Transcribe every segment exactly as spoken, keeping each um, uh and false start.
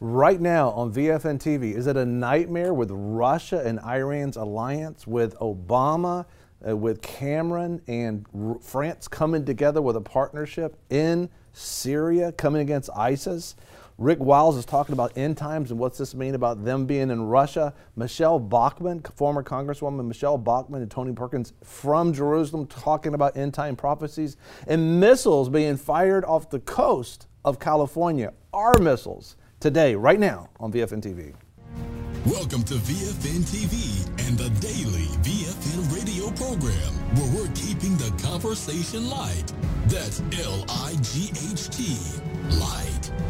right now on V F N T V. Is it a nightmare with Russia and Iran's alliance, with Obama, uh, with Cameron and R France coming together with a partnership in Syria, coming against ISIS? Rick Wiles is talking about end times and what's this mean about them being in Russia. Michelle Bachmann, former Congresswoman Michelle Bachmann and Tony Perkins from Jerusalem talking about end time prophecies, and missiles being fired off the coast of California. Our missiles today, right now on V F N T V. Welcome to V F N T V and the daily V F N radio program, where we're keeping the conversation light. That's L I G H T, light.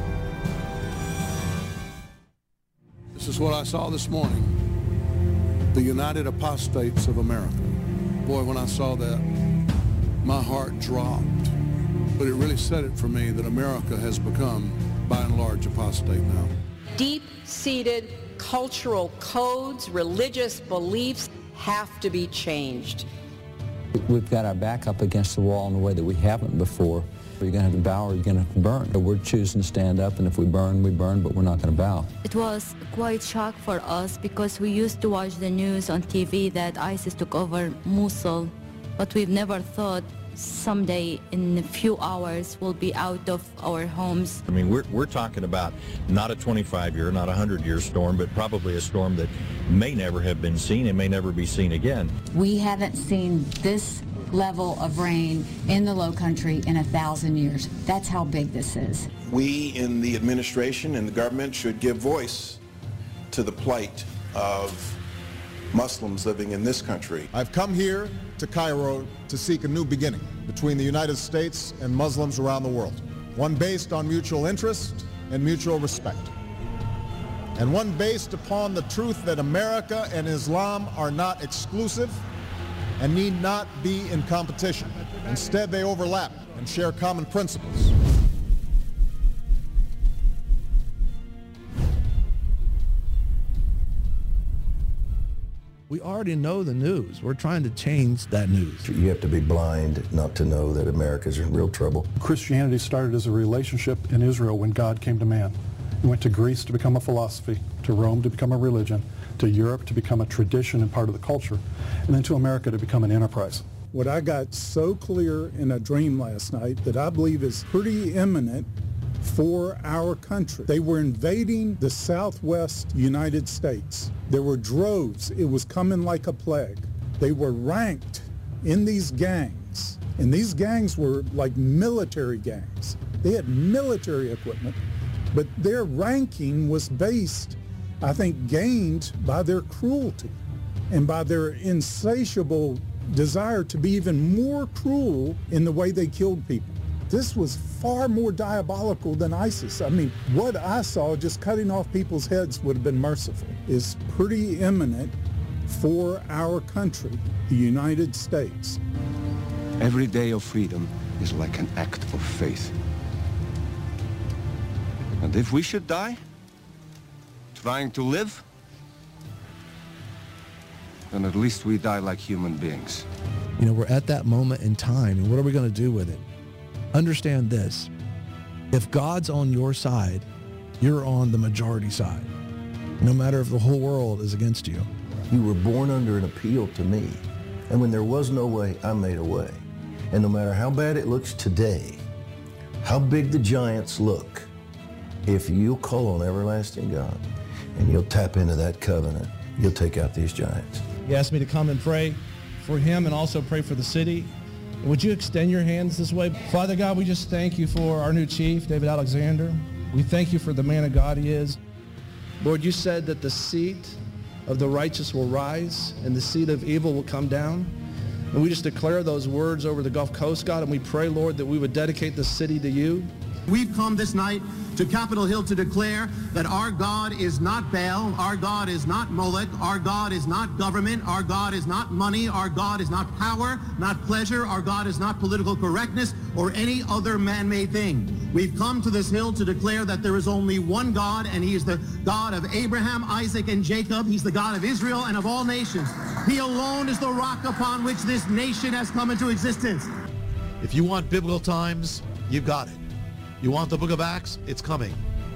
This is what I saw this morning. The United Apostates of America. Boy, when I saw that, my heart dropped. But it really said it for me that America has become, by and large, apostate now. Deep-seated cultural codes, religious beliefs have to be changed. We've got our back up against the wall in a way that we haven't before. You're going to have to bow or you're going to have to burn. We're choosing to stand up, and if we burn, we burn, but we're not going to bow. It was quite shock for us because we used to watch the news on T V that ISIS took over Mosul, but we've never thought someday in a few hours we'll be out of our homes. I mean, we're, we're talking about not a twenty-five year, not a one hundred year storm, but probably a storm that may never have been seen and may never be seen again. We haven't seen this level of rain in the low country in a thousand years. That's how big this is. We in the administration and the government should give voice to the plight of Muslims living in this country. I've come here to Cairo to seek a new beginning between the United States and Muslims around the world, one based on mutual interest and mutual respect, and one based upon the truth that America and Islam are not exclusive and need not be in competition. Instead, they overlap and share common principles. We already know the news. We're trying to change that news. You have to be blind not to know that America's in real trouble. Christianity started as a relationship in Israel when God came to man. He went to Greece to become a philosophy, to Rome to become a religion, to Europe to become a tradition and part of the culture, and then to America to become an enterprise. What I got so clear in a dream last night that I believe is pretty imminent for our country. They were invading the southwest United States. There were droves. It was coming like a plague. They were ranked in these gangs, and these gangs were like military gangs. They had military equipment, but their ranking was based, I think, gained by their cruelty and by their insatiable desire to be even more cruel in the way they killed people. This was far more diabolical than ISIS. I mean, what I saw, just cutting off people's heads would have been merciful, is pretty imminent for our country, the United States. Every day of freedom is like an act of faith. And if we should die trying to live, then at least we die like human beings. You know, we're at that moment in time, and what are we going to do with it? Understand this. If God's on your side, you're on the majority side, no matter if the whole world is against you. You were born under an appeal to me, and when there was no way, I made a way. And no matter how bad it looks today, how big the giants look, if you'll call on everlasting God and you'll tap into that covenant, you'll take out these giants. He asked me to come and pray for him and also pray for the city. Would you extend your hands this way? Father God, we just thank you for our new chief, David Alexander. We thank you for the man of God he is. Lord, you said that the seat of the righteous will rise and the seat of evil will come down. And we just declare those words over the Gulf Coast, God, and we pray, Lord, that we would dedicate the city to you. We've come this night to Capitol Hill to declare that our God is not Baal, our God is not Molech, our God is not government, our God is not money, our God is not power, not pleasure, our God is not political correctness or any other man-made thing. We've come to this hill to declare that there is only one God, and he is the God of Abraham, Isaac, and Jacob. He's the God of Israel and of all nations. He alone is the rock upon which this nation has come into existence. If you want biblical times, you've got it. You want the book of Acts? It's coming.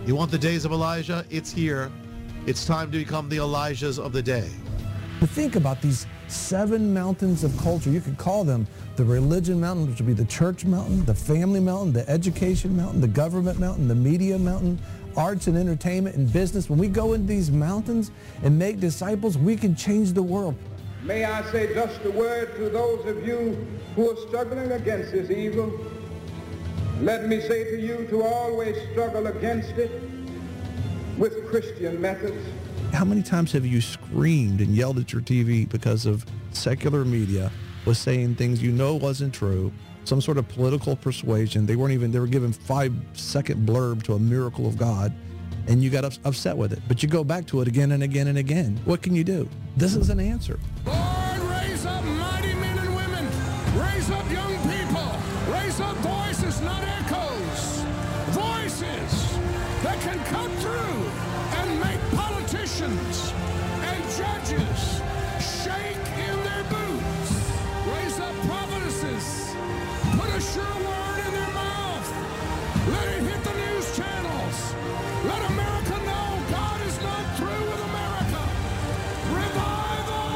You want the days of Elijah? It's here. It's time to become the Elijahs of the day. To think about these seven mountains of culture, you could call them the religion mountain, which would be the church mountain, the family mountain, the education mountain, the government mountain, the media mountain, arts and entertainment and business. When we go into these mountains and make disciples, we can change the world. May I say just a word to those of you who are struggling against this evil. Let me say to you to always struggle against it with Christian methods. How many times have you screamed and yelled at your T V because of secular media was saying things you know wasn't true, some sort of political persuasion? They weren't even, they were giving five second blurb to a miracle of God, and you got ups- upset with it. But you go back to it again and again and again. What can you do? This is an answer. Lord, raise up mighty men and women. Raise up young people. Raise up voices, not echoes. Voices that can cut through and make politicians and judges shake in their boots. Raise up prophetesses. Put a sure word in their mouth. Let it hit the news channels. Let America know God is not through with America. Revival!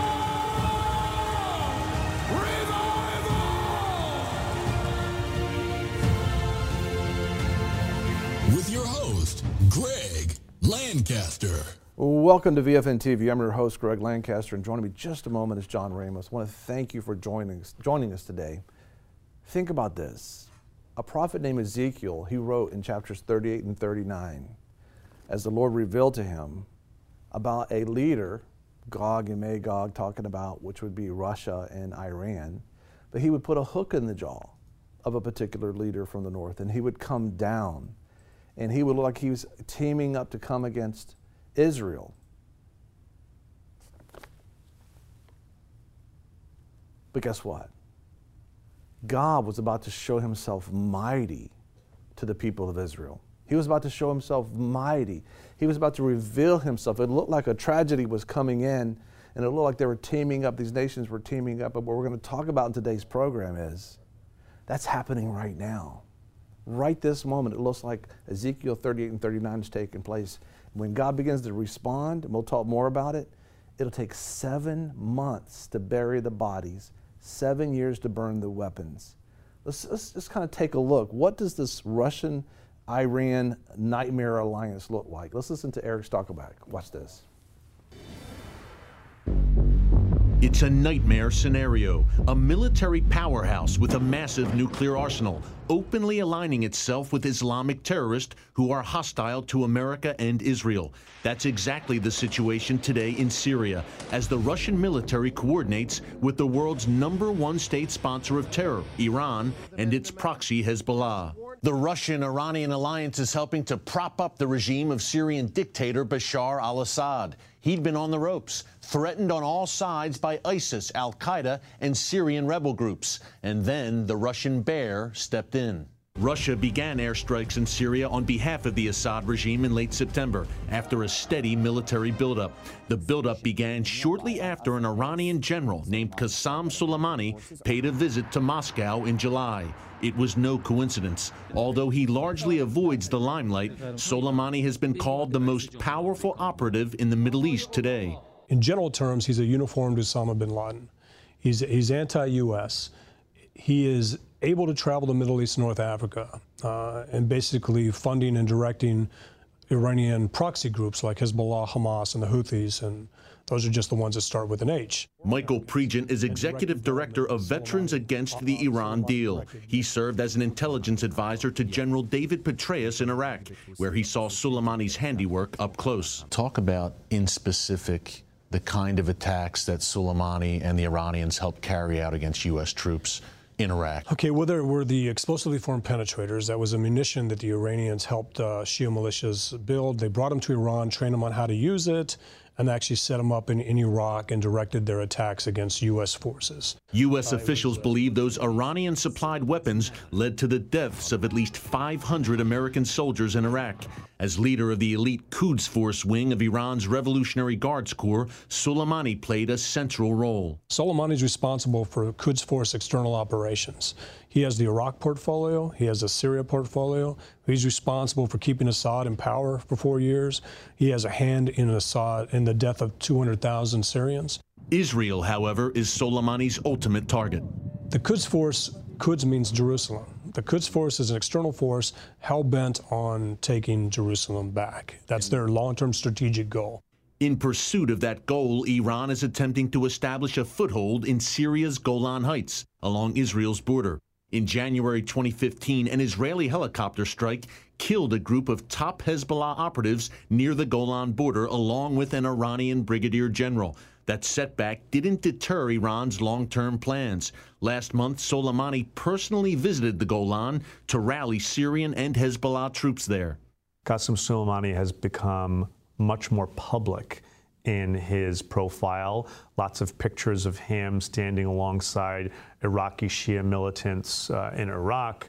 Revival! With your host, Greg Lancaster. Welcome to V F N T V. I'm your host, Greg Lancaster, and joining me just a moment is John Ramos. I want to thank you for joining us, joining us today. Think about this. A prophet named Ezekiel, he wrote in chapters thirty-eight and thirty-nine, as the Lord revealed to him about a leader, Gog and Magog, talking about which would be Russia and Iran, but he would put a hook in the jaw of a particular leader from the north, and he would come down, and he would look like he was teaming up to come against Israel. But guess what? God was about to show himself mighty to the people of Israel. He was about to show himself mighty. He was about to reveal himself. It looked like a tragedy was coming in, and it looked like they were teaming up, these nations were teaming up. But what we're going to talk about in today's program is that's happening right now. Right this moment, it looks like Ezekiel thirty-eight and thirty-nine is taking place. When God begins to respond, and we'll talk more about it, it'll take seven months to bury the bodies, seven years to burn the weapons. Let's, let's just kind of take a look. What does this Russian-Iran nightmare alliance look like? Let's listen to Eric Stockelbach. Watch this. It's a nightmare scenario. A military powerhouse with a massive nuclear arsenal, openly aligning itself with Islamic terrorists who are hostile to America and Israel. That's exactly the situation today in Syria, as the Russian military coordinates with the world's number one state sponsor of terror, Iran, and its proxy Hezbollah. The Russian-Iranian alliance is helping to prop up the regime of Syrian dictator Bashar al-Assad. He'd been on the ropes, threatened on all sides by ISIS, Al-Qaeda, and Syrian rebel groups. And then the Russian bear stepped in. Russia began airstrikes in Syria on behalf of the Assad regime in late September, after a steady military buildup. The buildup began shortly after an Iranian general named Qasem Soleimani paid a visit to Moscow in July. It was no coincidence. Although he largely avoids the limelight, Soleimani has been called the most powerful operative in the Middle East today. In general terms, he's a uniformed Osama bin Laden. He's, he's anti-U S. He is able to travel to Middle East and North Africa uh, and basically funding and directing Iranian proxy groups like Hezbollah, Hamas, and the Houthis, and those are just the ones that start with an H. Michael Pregent is executive director of Veterans Against the Iran Deal. He served as an intelligence advisor to General David Petraeus in Iraq, where he saw Soleimani's handiwork up close. Talk about, in specific, the kind of attacks that Soleimani and the Iranians helped carry out against U S troops in Iraq. Okay, well, there were the explosively formed penetrators. That was a munition that the Iranians helped uh, Shia militias build. They brought them to Iran, trained them on how to use it, and actually set them up in, in Iraq and directed their attacks against U S forces. U S officials believe those Iranian-supplied weapons led to the deaths of at least five hundred American soldiers in Iraq. As leader of the elite Quds Force wing of Iran's Revolutionary Guards Corps, Soleimani played a central role. Soleimani is responsible for Quds Force external operations. He has the Iraq portfolio. He has a Syria portfolio. He's responsible for keeping Assad in power for four years. He has a hand in Assad in the death of two hundred thousand Syrians. Israel, however, is Soleimani's ultimate target. The Quds Force, Quds means Jerusalem. The Quds Force is an external force hell-bent on taking Jerusalem back. That's their long-term strategic goal. In pursuit of that goal, Iran is attempting to establish a foothold in Syria's Golan Heights, along Israel's border. In January twenty fifteen, an Israeli helicopter strike killed a group of top Hezbollah operatives near the Golan border, along with an Iranian brigadier general. That setback didn't deter Iran's long-term plans. Last month, Soleimani personally visited the Golan to rally Syrian and Hezbollah troops there. Qasem Soleimani has become much more public in his profile. Lots of pictures of him standing alongside Iraqi Shia militants uh, in Iraq,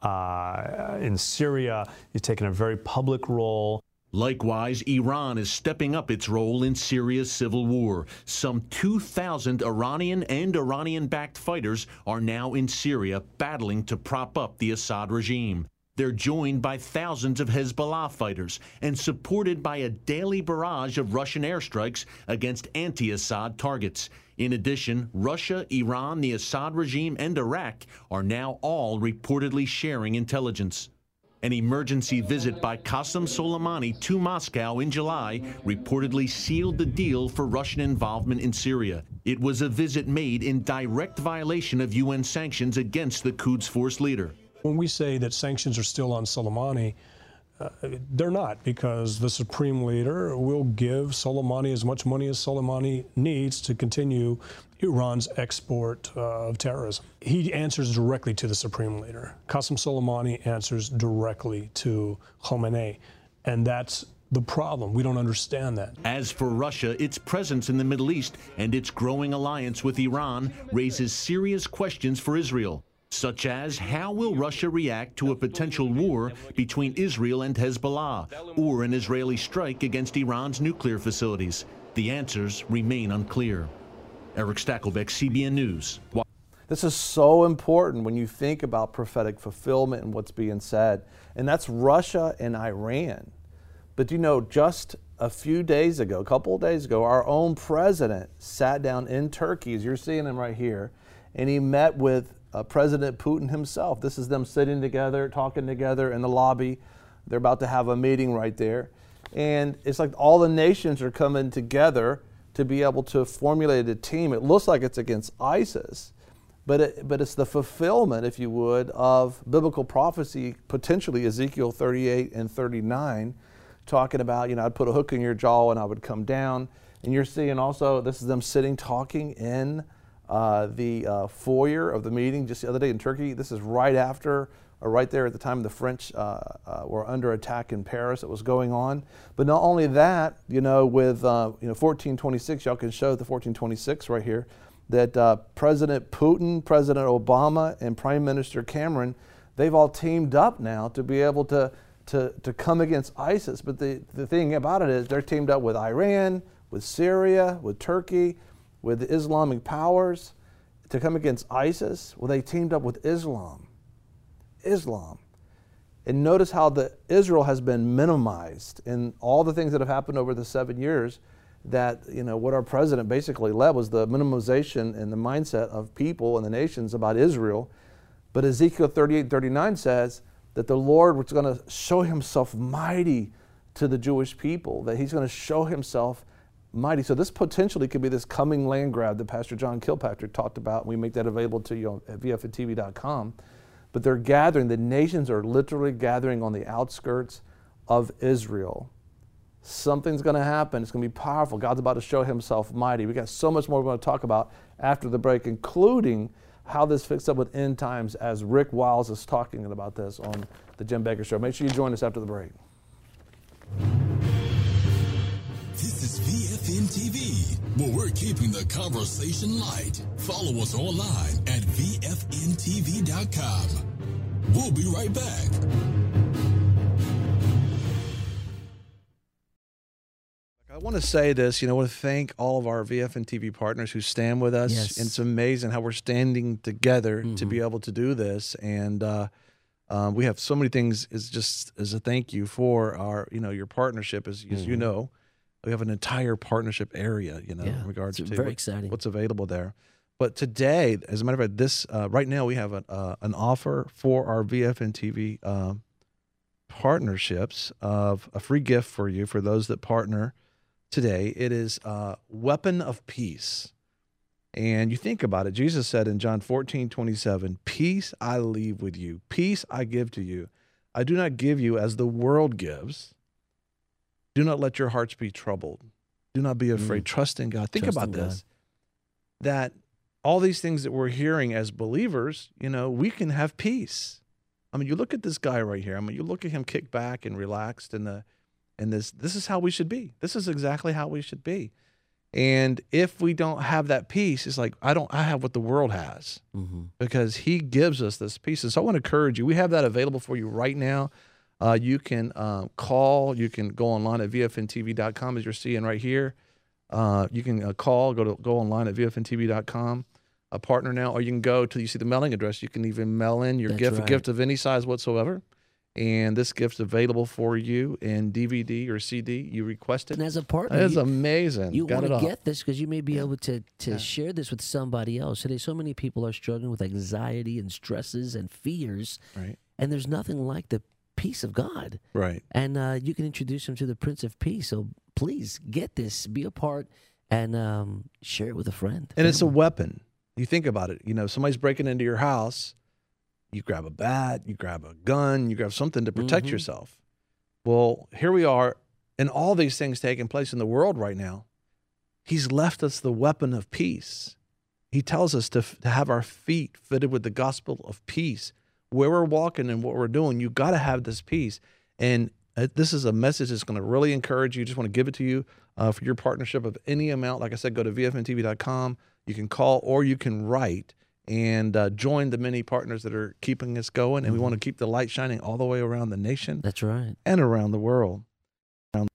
uh, in Syria. He's taken a very public role. Likewise, Iran is stepping up its role in Syria's civil war. Some two thousand Iranian and Iranian-backed fighters are now in Syria battling to prop up the Assad regime. They're joined by thousands of Hezbollah fighters and supported by a daily barrage of Russian airstrikes against anti-Assad targets. In addition, Russia, Iran, the Assad regime, and Iraq are now all reportedly sharing intelligence. An emergency visit by Qasem Soleimani to Moscow in July reportedly sealed the deal for Russian involvement in Syria. It was a visit made in direct violation of U N sanctions against the Quds Force leader. When we say that sanctions are still on Soleimani, uh, they're not, because the supreme leader will give Soleimani as much money as Soleimani needs to continue Iran's export uh, of terrorism. He answers directly to the supreme leader. Qasem Soleimani answers directly to Khamenei, and that's the problem. We don't understand that. As for Russia, its presence in the Middle East and its growing alliance with Iran raises serious questions for Israel, such as how will Russia react to a potential war between Israel and Hezbollah, or an Israeli strike against Iran's nuclear facilities? The answers remain unclear. Eric Stakelbeck, C B N News. This is so important when you think about prophetic fulfillment and what's being said, and that's Russia and Iran. But you know, just a few days ago, a couple of days ago, our own president sat down in Turkey, as you're seeing him right here, and he met with uh, President Putin himself. This is them sitting together, talking together in the lobby. They're about to have a meeting right there. And it's like all the nations are coming together to be able to formulate a team. It looks like it's against ISIS, but it, but it's the fulfillment, if you would, of biblical prophecy, potentially Ezekiel thirty-eight and thirty-nine, talking about, you know, I'd put a hook in your jaw and I would come down. And you're seeing also, this is them sitting talking in uh, the uh, foyer of the meeting just the other day in Turkey. This is right after, or right there at the time the French uh, uh, were under attack in Paris. It was going on. But not only that, you know, with uh, you know fourteen twenty-six, y'all can show the fourteen twenty-six right here, that uh, President Putin, President Obama, and Prime Minister Cameron, they've all teamed up now to be able to to, to come against ISIS. But the, the thing about it is they're teamed up with Iran, with Syria, with Turkey, with the Islamic powers to come against ISIS. Well, they teamed up with Islam. Islam. And notice how the Israel has been minimized in all the things that have happened over the seven years that, you know, what our president basically led was the minimization and the mindset of people and the nations about Israel. But Ezekiel thirty-eight, thirty-nine says that the Lord was going to show himself mighty to the Jewish people, that he's going to show himself mighty. So this potentially could be this coming land grab that Pastor John Kilpatrick talked about. We make that available to you at V F N T V dot com. But they're gathering, the nations are literally gathering on the outskirts of Israel. Something's going to happen. It's going to be powerful. God's about to show himself mighty. We got so much more we're going to talk about after the break, including how this fits up with end times, as Rick Wiles is talking about this on the Jim Baker Show. Make sure you join us after the break. This is V F N T V, where we're keeping the conversation light. Follow us online at V F N T V dot com. We'll be right back. I want to say this, you know, I want to thank all of our V F N T V partners who stand with us. Yes. It's amazing how we're standing together mm-hmm. to be able to do this. And uh, um, we have so many things as just as a thank you for our, you know, your partnership. As, mm-hmm. as you know, we have an entire partnership area, you know, yeah, in regards to very what, exciting. what's available there. But today, as a matter of fact, this uh, right now we have an, uh, an offer for our V F N T V um, partnerships of a free gift for you for those that partner today. It is uh, Weapon of Peace. And you think about it, Jesus said in John fourteen twenty-seven, peace I leave with you, peace I give to you. I do not give you as the world gives. Do not let your hearts be troubled. Do not be afraid. Mm. Trust in God. Think Trust about in this, God. That all these things that we're hearing as believers, you know, we can have peace. I mean, you look at this guy right here. I mean, you look at him kicked back and relaxed in the, in this, this is how we should be. This is exactly how we should be. And if we don't have that peace, it's like, I don't, I have what the world has mm-hmm. because he gives us this peace. And so I want to encourage you. We have that available for you right now. Uh, you can uh, call, you can go online at V F N T V dot com as you're seeing right here. Uh, you can uh, call, go to go online at V F N T V dot com. A partner now, or you can go to, you see the mailing address, you can even mail in your That's gift, right. a gift of any size whatsoever. And this gift's available for you in D V D or C D. You request it. And as a partner, it's you, amazing. You Got want it to all. get this because you may be Yeah. able to, to Yeah. share this with somebody else. Today, so many people are struggling with anxiety and stresses and fears. Right. And there's nothing like the peace of God. Right. And uh, you can introduce them to the Prince of Peace. So please get this, be a part, and um, share it with a friend. And it's a weapon. You think about it. You know, somebody's breaking into your house. You grab a bat, you grab a gun, you grab something to protect Mhm. yourself. Well, here we are, and all these things taking place in the world right now. He's left us the weapon of peace. He tells us to, to have our feet fitted with the gospel of peace. Where we're walking and what we're doing, you got to have this peace. And uh, this is a message that's going to really encourage you. Just want to give it to you uh, for your partnership of any amount. Like I said, go to V F N T V dot com. You can call or you can write and uh, join the many partners that are keeping us going. And we want to keep the light shining all the way around the nation. That's right. And around the world. Around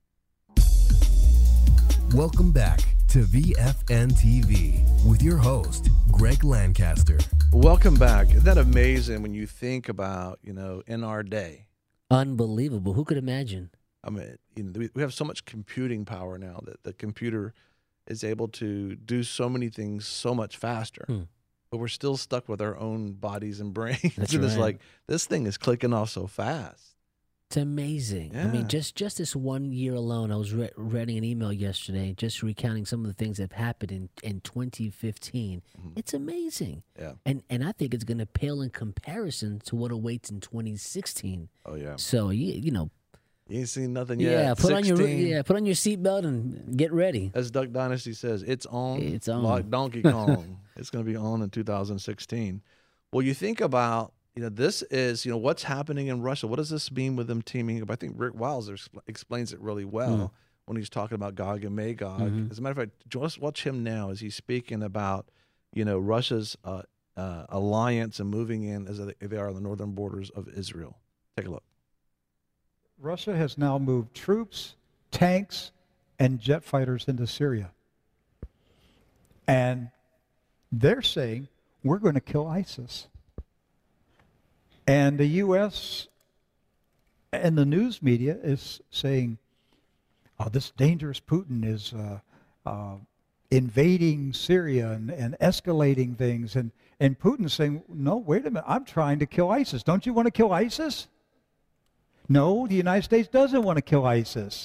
Welcome back to V F N T V with your host, Greg Lancaster. Welcome back. Isn't that amazing when you think about, you know, in our day? Unbelievable. Who could imagine? I mean, you know, we have so much computing power now that the computer is able to do so many things so much faster. Hmm. But we're still stuck with our own bodies and brains. That's and it's right. like, this thing is clicking off so fast. It's amazing. I Yeah. mean, just, just this one year alone, I was re- reading an email yesterday, just recounting some of the things that have happened in, in twenty fifteen. Mm-hmm. It's amazing. Yeah. And and I think it's going to pale in comparison to what awaits in twenty sixteen. Oh, yeah. So, you, you know. You ain't seen nothing yet. Yeah, put on your sixteen. yeah, put on your seatbelt and get ready. As Duck Dynasty says, it's on. It's on. Like Donkey Kong. It's going to be on in two thousand sixteen. Well, you think about, you know, this is, you know, what's happening in Russia. What does this mean with them teaming up? I think Rick Wiles explains it really well Mm. when he's talking about Gog and Magog. Mhm. As a matter of fact, just watch him now as he's speaking about, you know, Russia's uh, uh, alliance and moving in as they are on the northern borders of Israel. Take a look. Russia has now moved troops, tanks, and jet fighters into Syria. And they're saying, we're going to kill ISIS. And the U S and the news media is saying, oh, this dangerous Putin is uh, uh, invading Syria and, and escalating things. And, and Putin's saying, no, wait a minute, I'm trying to kill ISIS. Don't you want to kill ISIS? No, the United States doesn't want to kill ISIS.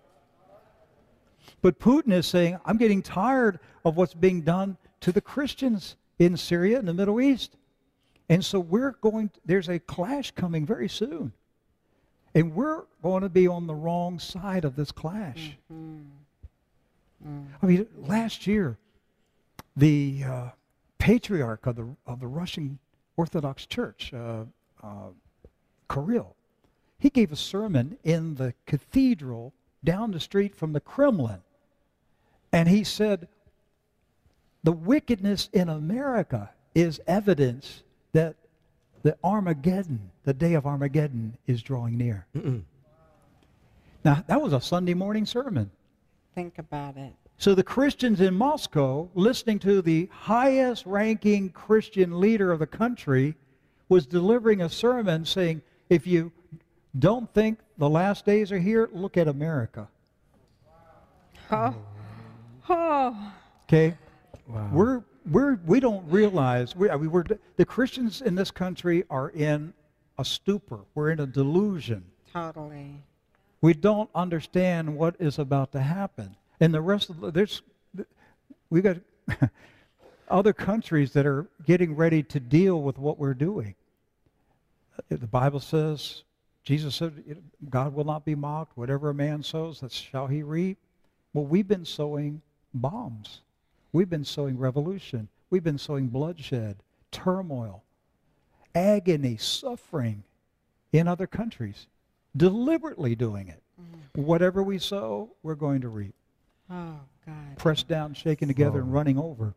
But Putin is saying, I'm getting tired of what's being done to the Christians in Syria and the Middle East. And so we're going, to, there's a clash coming very soon. And we're going to be on the wrong side of this clash. Mm-hmm. Mm. I mean, last year, the uh, patriarch of the, of the Russian Orthodox Church, uh, uh, Kirill, he gave a sermon in the cathedral down the street from the Kremlin. And he said, the wickedness in America is evidence that the Armageddon, the day of Armageddon, is drawing near. Mm-mm. Now, that was a Sunday morning sermon. Think about it. So the Christians in Moscow, listening to the highest ranking Christian leader of the country, was delivering a sermon saying, if you don't think the last days are here, look at America. Oh. Oh. Okay? Wow. We're, we're, we don't realize, we, I mean, we're, the Christians in this country are in a stupor. We're in a delusion. Totally. We don't understand what is about to happen. And the rest of the, there's, we've got other countries that are getting ready to deal with what we're doing. The Bible says, Jesus said, God will not be mocked. Whatever a man sows, that shall he reap. Well, we've been sowing bombs. We've been sowing revolution. We've been sowing bloodshed, turmoil, agony, suffering in other countries, deliberately doing it. Mm-hmm. Whatever we sow, we're going to reap. Oh, God. Pressed down, shaken together, Oh. and running over.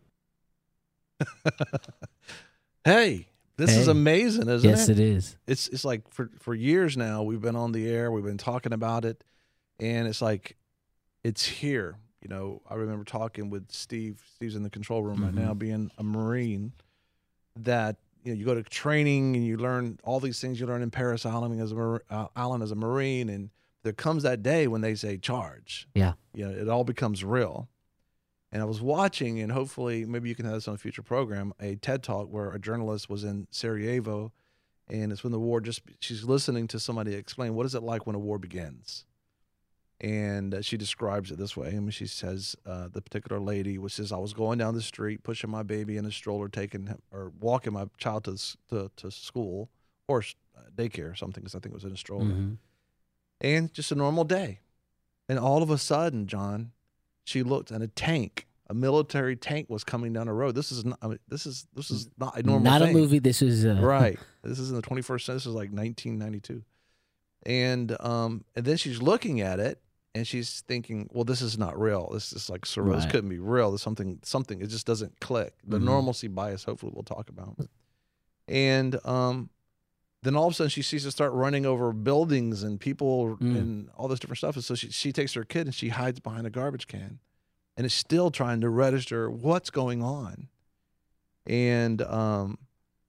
Hey, this Hey. is amazing, isn't Yes, it? it is. It's it's like for, for years now, we've been on the air, we've been talking about it, and it's like, it's here. You know, I remember talking with Steve. Steve's in the control room right Mhm. now, being a Marine, that, you know, you go to training and you learn all these things you learn in Paris Island as a, Mar- uh, Island as a Marine, and there comes that day when they say charge. Yeah. You know, it all becomes real. And I was watching, and hopefully maybe you can have this on a future program, a TED Talk where a journalist was in Sarajevo, and it's when the war just, she's listening to somebody explain, what is it like when a war begins? And uh, she describes it this way. I mean, she says, uh, the particular lady, which says, I was going down the street, pushing my baby in a stroller, taking him, or walking my child to, s- to, to school or uh, daycare or something, because I think it was in a stroller. Mhm. And just a normal day. And all of a sudden, John, she looked and a tank, a military tank was coming down the road. This is not, I mean, this is, this is not a normal Not thing. a movie. This is uh, Right. This is in the twenty-first century. This is like nineteen ninety-two. And um, and then she's looking at it and she's thinking, well, this is not real. This is like surreal. This Right. couldn't be real. There's something, something, it just doesn't click. The Mhm. normalcy bias, hopefully we'll talk about. And um, then all of a sudden she sees it start running over buildings and people Mm. and all this different stuff. And so she, she takes her kid and she hides behind a garbage can and is still trying to register what's going on. And um,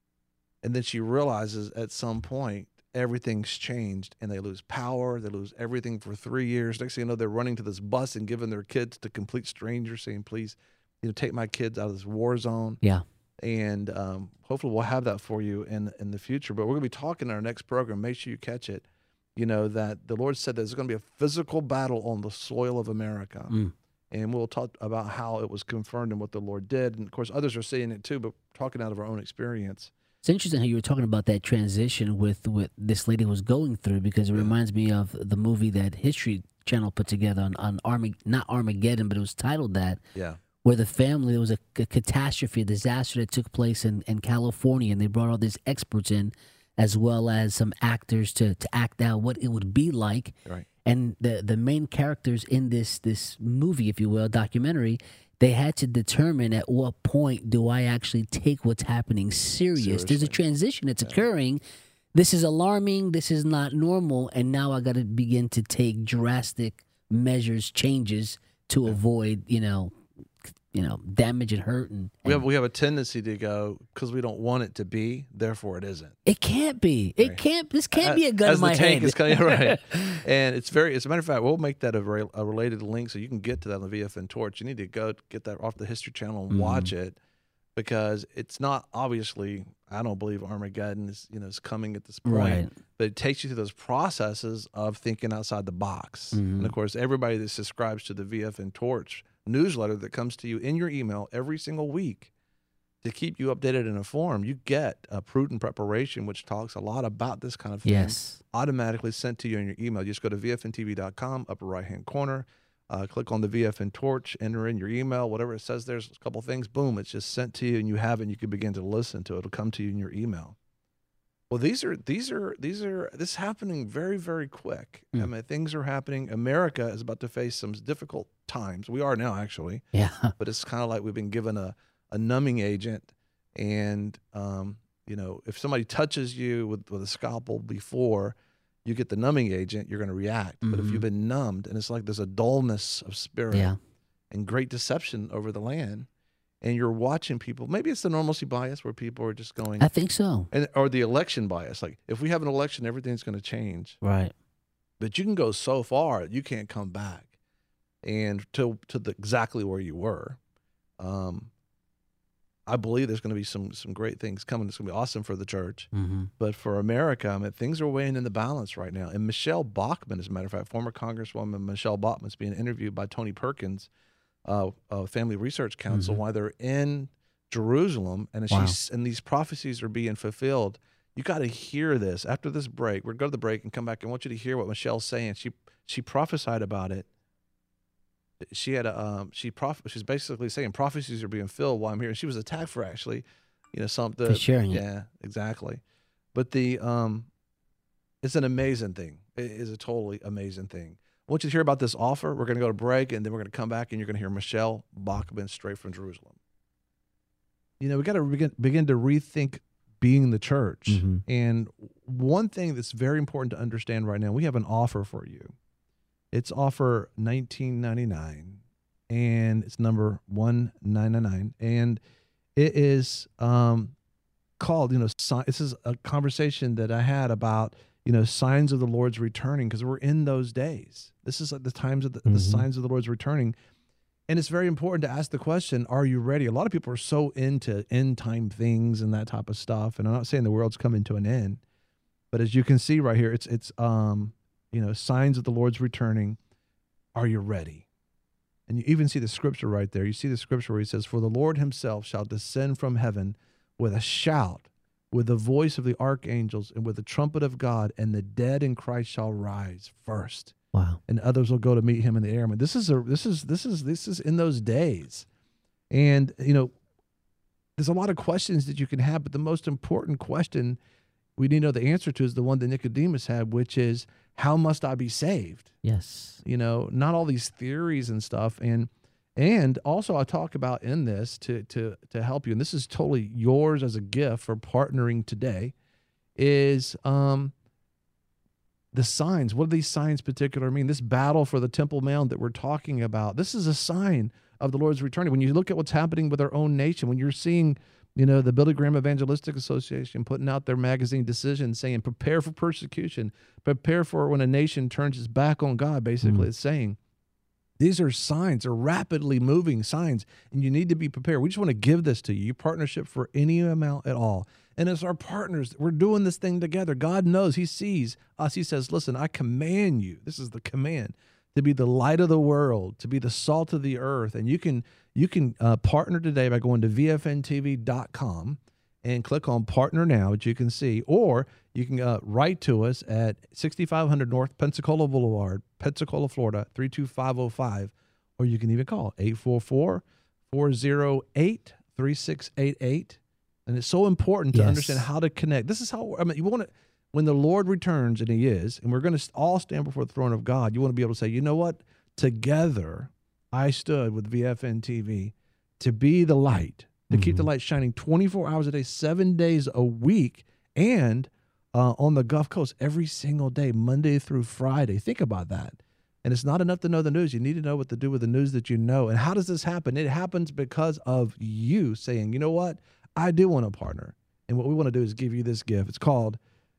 and then she realizes at some point everything's changed and they lose power. They lose everything for three years. Next thing you know, they're running to this bus and giving their kids to complete strangers, saying, "Please, you know, take my kids out of this war zone." Yeah. And um, hopefully we'll have that for you in in the future. But we're going to be talking in our next program. Make sure you catch it. You know that the Lord said there's going to be a physical battle on the soil of America. Mm. And we'll talk about how it was confirmed and what the Lord did. And of course, others are seeing it too, but talking out of our own experience. It's interesting how you were talking about that transition with what this lady was going through, because it reminds me of the movie that History Channel put together on, on Armag- not Armageddon, but it was titled that. Yeah. Where the family, there was a, a catastrophe, a disaster that took place in, in California, and they brought all these experts in, as well as some actors to, to act out what it would be like. Right. And the the main characters in this this movie, if you will, documentary, they had to determine at what point do I actually take what's happening serious. There's a Seriously. transition that's occurring. This is alarming. This is not normal. And now I got to begin to take drastic measures, changes to avoid, you know, you know, damage and hurt. And, We have we have a tendency to go because we don't want it to be, therefore it isn't. it can't be. It can't. This can't be a gun As in my the tank head. is coming, right? And it's very. As a matter of fact, we'll make that a, very, a related link so you can get to that on the V F N Torch. You need to go get that off the History Channel and Mhm. watch it, because it's not obviously. I don't believe Armageddon is you know is coming at this point, Right. but it takes you through those processes of thinking outside the box. And of course, everybody that subscribes to the V F N Torch newsletter that comes to you in your email every single week to keep you updated and informed, you get a Prudent Preparation, which talks a lot about this kind of thing, Yes. automatically sent to you in your email. You just go to V F N T V dot com, upper right-hand corner, uh, click on the V F N Torch, enter in your email, whatever it says there's a couple things, boom, it's just sent to you, and you have it, and you can begin to listen to it. It'll come to you in your email. Well, these are these are these are this is happening very very quick. I mean, things are happening. America is about to face some difficult times. We are now actually. Yeah. But it's kind of like we've been given a, a numbing agent, and um, you know, if somebody touches you with with a scalpel before, you get the numbing agent, you're going to react. Mm-hmm. But if you've been numbed, and it's like there's a dullness of spirit yeah. and great deception over the land, and you're watching people, maybe it's the normalcy bias where people are just going. I think so. And, or the election bias. Like, if we have an election, everything's going to change. Right. But you can go so far, you can't come back and to to the, exactly where you were. Um, I believe there's going to be some some great things coming. It's going to be awesome for the church. Mm-hmm. But for America, I mean, things are weighing in the balance right now. And Michelle Bachmann, as a matter of fact, former Congresswoman Michelle Bachmann is being interviewed by Tony Perkins, uh, uh, Family Research Council, Mm-hmm. while they're in Jerusalem, and Wow. she's and these prophecies are being fulfilled. You got to hear this. After this break, we're going to go to the break and come back. I want you to hear what Michelle's saying. She she prophesied about it. She had a um, she prof- she's basically saying prophecies are being filled while I'm here. And she was attacked for actually, you know, something For sharing it. Yeah, exactly. But the um, it's an amazing thing. It is a totally amazing thing. I want you to hear about this offer. We're going to go to break, and then we're going to come back, and you're going to hear Michelle Bachmann straight from Jerusalem. You know, we got to begin, begin to rethink being the church. Mm-hmm. And one thing that's very important to understand right now, we have an offer for you. It's offer nineteen ninety-nine, and it's number one nine nine nine, and it is um, called, you know, si- this is a conversation that I had about, you know, signs of the Lord's returning, because we're in those days. This is like the times of the, Mm-hmm. the signs of the Lord's returning. And it's very important to ask the question, are you ready? A lot of people are so into end time things and that type of stuff. And I'm not saying the world's coming to an end, but as you can see right here, it's, it's, um, you know, signs of the Lord's returning. Are you ready? And you even see the scripture right there. You see the scripture where he says, for the Lord himself shall descend from heaven with a shout, with the voice of the archangels, and with the trumpet of God, and the dead in Christ shall rise first. Wow. And others will go to meet him in the air. I mean, this is a this is this is this is in those days. And you know, there's a lot of questions that you can have, but the most important question we need to know the answer to is the one that Nicodemus had, which is, how must I be saved? Yes. You know, not all these theories and stuff. And and also I talk about in this to to to help you, and this is totally yours as a gift for partnering today, is um the signs. What do these signs particularly mean? This battle for the Temple Mount that we're talking about, this is a sign of the Lord's returning. When you look at what's happening with our own nation, when you're seeing, you know, the Billy Graham Evangelistic Association putting out their magazine Decision saying, prepare for persecution, prepare for when a nation turns its back on God, basically, mm. it's saying. These are signs, they're rapidly moving signs, and you need to be prepared. We just want to give this to you, your partnership for any amount at all. And as our partners, we're doing this thing together. God knows, he sees us. He says, listen, I command you, this is the command, to be the light of the world, to be the salt of the earth. And you can you can uh, partner today by going to V F N T V dot com and click on Partner Now, which you can see, or you can uh, write to us at sixty-five hundred North Pensacola Boulevard, Pensacola, Florida, three two five oh five, or you can even call eight four four, four oh eight, three six eight eight. And it's so important to Yes. understand how to connect. This is how, I mean, you want to, when the Lord returns, and he is, and we're going to all stand before the throne of God, you want to be able to say, you know what? Together, I stood with V F N T V to be the light, to mm-hmm. keep the light shining twenty-four hours a day, seven days a week, and uh, on the Gulf Coast every single day, Monday through Friday. Think about that. And it's not enough to know the news. You need to know what to do with the news that you know. And how does this happen? It happens because of you saying, you know what? I do want to partner. And what we want to do is give you this gift. It's called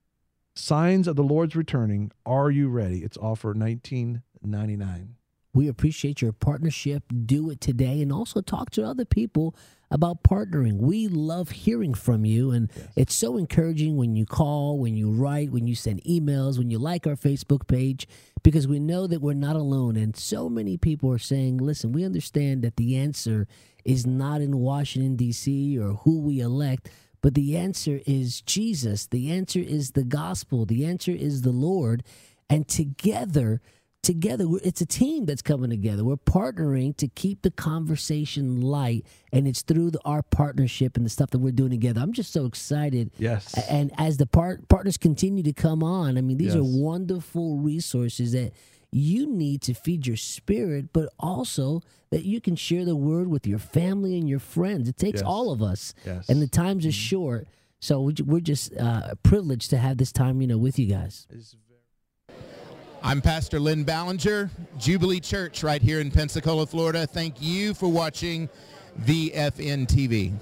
Signs of the Lord's Returning. Are you ready? It's offer nineteen ninety-nine. We appreciate your partnership. Do it today, and also talk to other people about partnering. We love hearing from you, and yes. it's so encouraging when you call, when you write, when you send emails, when you like our Facebook page, because we know that we're not alone. And so many people are saying, listen, we understand that the answer is not in Washington, D C, or who we elect, but the answer is Jesus. The answer is the gospel. The answer is the Lord. And together, Together, it's a team that's coming together. We're partnering to keep the conversation light, and it's through the, our partnership and the stuff that we're doing together. I'm just so excited. Yes. And as the part, partners continue to come on, I mean, these yes. are wonderful resources that you need to feed your spirit, but also that you can share the word with your family and your friends. It takes yes. all of us, yes. and the times are short. So we're just uh, privileged to have this time, you know, with you guys. It's I'm Pastor Lynn Ballinger, Jubilee Church right here in Pensacola, Florida. Thank you for watching V F N T V.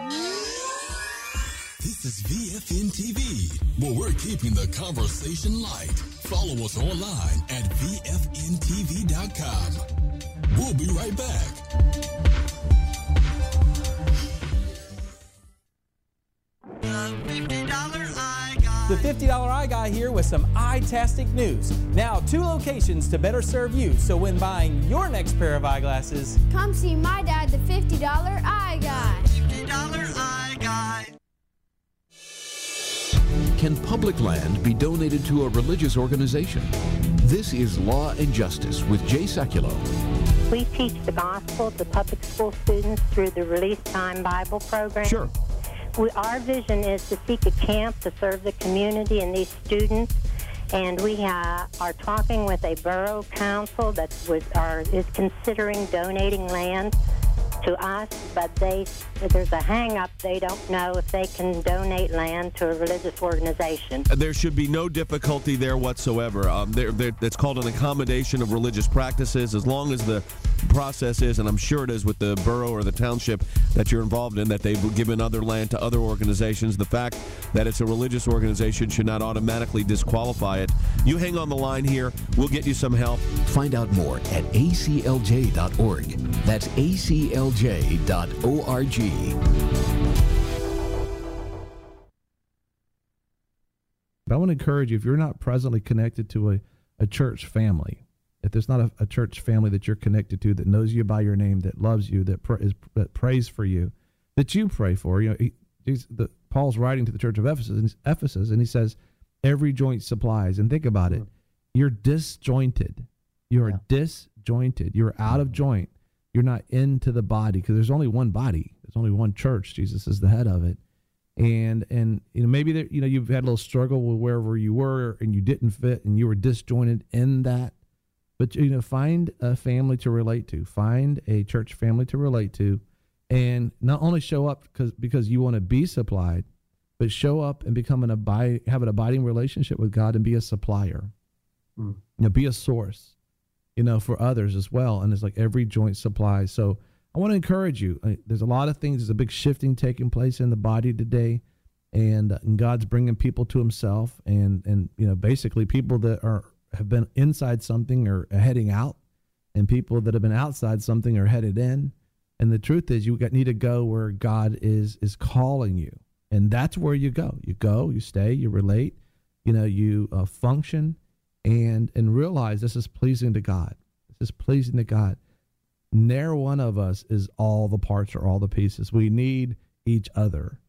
This is V F N T V, where we're keeping the conversation light. Follow us online at V F N T V dot com. We'll be right back. The fifty dollar Eye Guy here with some eye-tastic news. Now, two locations to better serve you, so when buying your next pair of eyeglasses, come see my dad, the fifty dollar Eye Guy. fifty dollar Eye Guy. Can public land be donated to a religious organization? This is Law and Justice with Jay Sekulow. We teach the gospel to public school students through the Release Time Bible program. Sure. We, our vision is to seek a camp to serve the community and these students, and we uh, are talking with a borough council that was, are, is considering donating land to us, but they there's a hang-up. They don't know if they can donate land to a religious organization. There should be no difficulty there whatsoever. Um, they're, they're, it's called an accommodation of religious practices. As long as the process is, and I'm sure it is with the borough or the township that you're involved in, that they've given other land to other organizations, the fact that it's a religious organization should not automatically disqualify it. You hang on the line here. We'll get you some help. Find out more at A C L J dot org. That's A C L J dot org. But I want to encourage you, if you're not presently connected to a, a church family, if there's not a, a church family that you're connected to that knows you by your name, that loves you, that, pr- is, that prays for you, that you pray for, you know, he, he's, the, Paul's writing to the church of Ephesus, and, Ephesus, and he says, every joint supplies. And think about it. You're disjointed. You're yeah. disjointed. You're out of joint. You're not into the body, because there's only one body. There's only one church. Jesus is the head of it. And, and you know, maybe there, you know, you've had a little struggle with wherever you were and you didn't fit and you were disjointed in that. But, you know, find a family to relate to. Find a church family to relate to. And not only show up because because you want to be supplied, but show up and become an abide, have an abiding relationship with God and be a supplier. Mm. You know, be a source, you know, for others as well. And it's like every joint supplies. So I want to encourage you. There's a lot of things. There's a big shifting taking place in the body today. And, uh, and God's bringing people to himself. And, and, you know, basically people that are have been inside something are heading out, and people that have been outside something are headed in. And the truth is, you got, need to go where God is is calling you. And that's where you go. You go, you stay, you relate, you know, you uh, function, and and realize this is pleasing to God. This is pleasing to God. Ne'er one of us is all the parts or all the pieces. We need each other.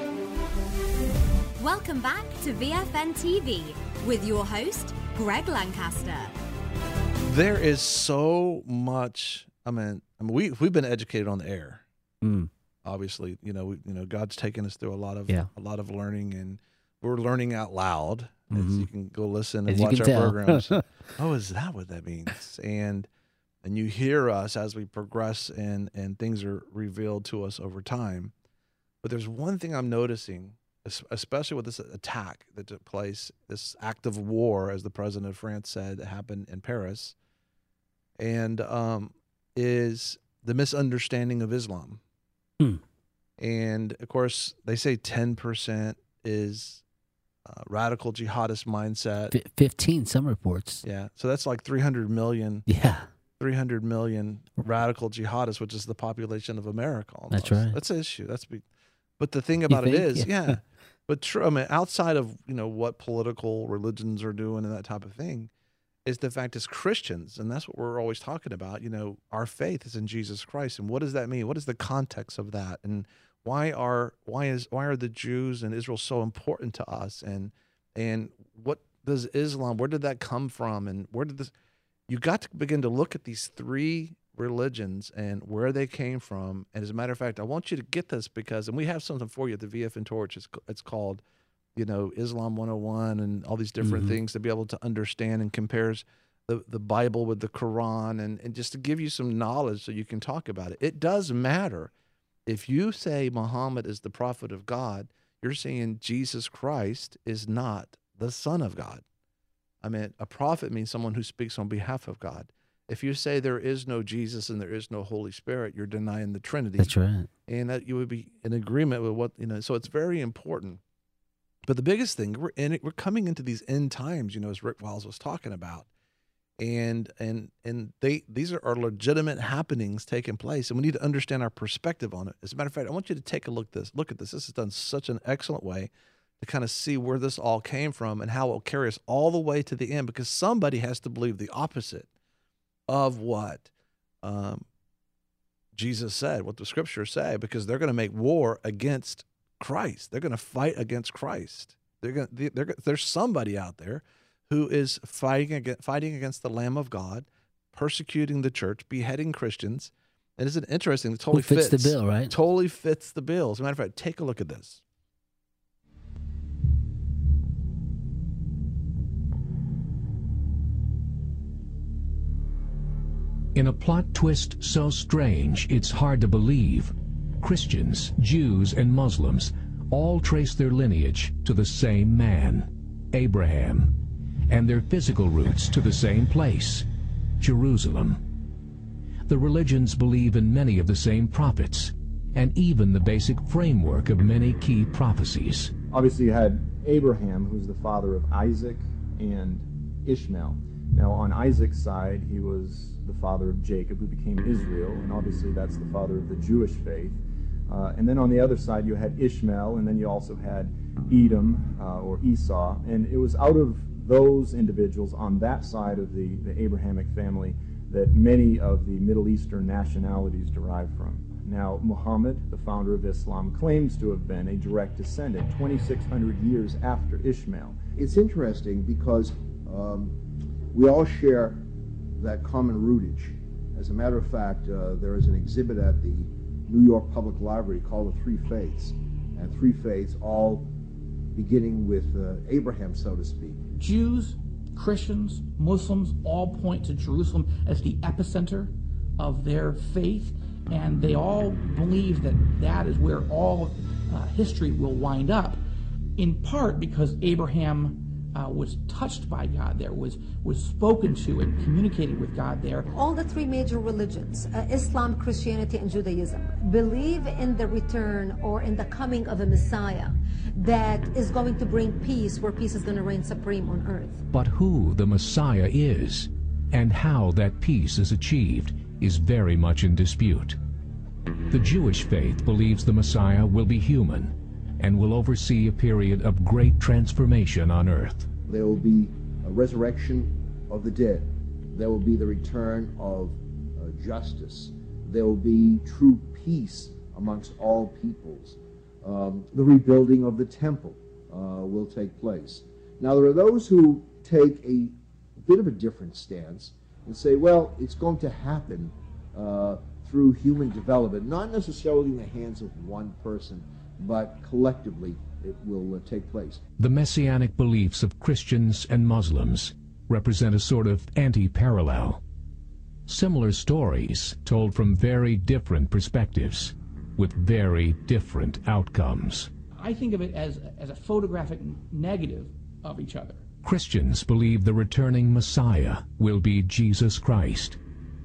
Welcome back to V F N T V with your host, Greg Lancaster. There is so much. I mean, I mean, we we've been educated on the air. Mm. Obviously, you know, we, you know, God's taken us through a lot of yeah. a lot of learning, and we're learning out loud. Mm-hmm. As you can go listen and As watch our tell. programs. Oh, is that what that means? And and you hear us as we progress, and and things are revealed to us over time. But there's one thing I'm noticing, especially with this attack that took place, this act of war, as the president of France said, happened in Paris, and um, is the misunderstanding of Islam. Hmm. And, of course, they say ten percent is uh, radical jihadist mindset. F- fifteen, some reports. Yeah, so that's like three hundred million. Yeah. three hundred million radical jihadists, which is the population of America almost. That's right. That's an issue. That's big. But the thing about You it think? is, Yeah. yeah. But true, I mean, outside of, you know, what political religions are doing and that type of thing, is the fact as Christians, and that's what we're always talking about, you know, our faith is in Jesus Christ. And what does that mean? What is the context of that? And why are why is why are the Jews and Israel so important to us? And and what does Islam, where did that come from? And where did this you got to begin to look at these three religions and where they came from. And as a matter of fact, I want you to get this because, and we have something for you at the V F N Torch. It's, it's called, you know, Islam one oh one and all these different Mm-hmm. things to be able to understand, and compares the, the Bible with the Quran, and, and just to give you some knowledge so you can talk about it. It does matter. If you say Muhammad is the prophet of God, you're saying Jesus Christ is not the Son of God. I mean, a prophet means someone who speaks on behalf of God. If you say there is no Jesus and there is no Holy Spirit, you're denying the Trinity. That's right. And that you would be in agreement with what, you know, so it's very important. But the biggest thing, we're in it, we're coming into these end times, you know, as Rick Wiles was talking about. And and and they these are, are legitimate happenings taking place, and we need to understand our perspective on it. As a matter of fact, I want you to take a look at this. Look at this. This is done such an excellent way to kind of see where this all came from and how it will carry us all the way to the end, because somebody has to believe the opposite of what um, Jesus said, what the scriptures say, because they're going to make war against Christ. They're going to fight against Christ. They're going. They're, there's somebody out there who is fighting against, fighting against the Lamb of God, persecuting the church, beheading Christians. And isn't it interesting? It totally Who fits fits the bill, right? Totally fits the bill. As a matter of fact, take a look at this. In a plot twist so strange it's hard to believe, Christians, Jews, and Muslims all trace their lineage to the same man, Abraham, and their physical roots to the same place, Jerusalem. The religions believe in many of the same prophets, and even the basic framework of many key prophecies. Obviously you had Abraham, who's the father of Isaac and Ishmael. Now on Isaac's side, he was the father of Jacob, who became Israel, and obviously that's the father of the Jewish faith. Uh, and then on the other side, you had Ishmael, and then you also had Edom, uh, or Esau, and it was out of those individuals on that side of the, the Abrahamic family that many of the Middle Eastern nationalities derive from. Now, Muhammad, the founder of Islam, claims to have been a direct descendant twenty-six hundred years after Ishmael. It's interesting because um, we all share that common rootage. As a matter of fact, uh, there is an exhibit at the New York Public Library called The Three Faiths, and three faiths all beginning with uh, Abraham, so to speak. Jews, Christians, Muslims all point to Jerusalem as the epicenter of their faith, and they all believe that that is where all uh, history will wind up, in part because Abraham uh, was touched by God there, was, was spoken to and communicated with God there. All the three major religions, uh, Islam, Christianity, and Judaism, believe in the return or in the coming of a Messiah that is going to bring peace, where peace is going to reign supreme on earth. But who the Messiah is and how that peace is achieved is very much in dispute. The Jewish faith believes the Messiah will be human and will oversee a period of great transformation on earth. There will be a resurrection of the dead. There will be the return of uh, justice. There will be true peace amongst all peoples. Um, the rebuilding of the temple uh, will take place. Now, there are those who take a bit of a different stance and say, well, it's going to happen uh, through human development, not necessarily in the hands of one person, but collectively it will uh, take place. The messianic beliefs of Christians and Muslims represent a sort of anti-parallel. Similar stories told from very different perspectives, with very different outcomes. I think of it as, as a photographic negative of each other. Christians believe the returning Messiah will be Jesus Christ.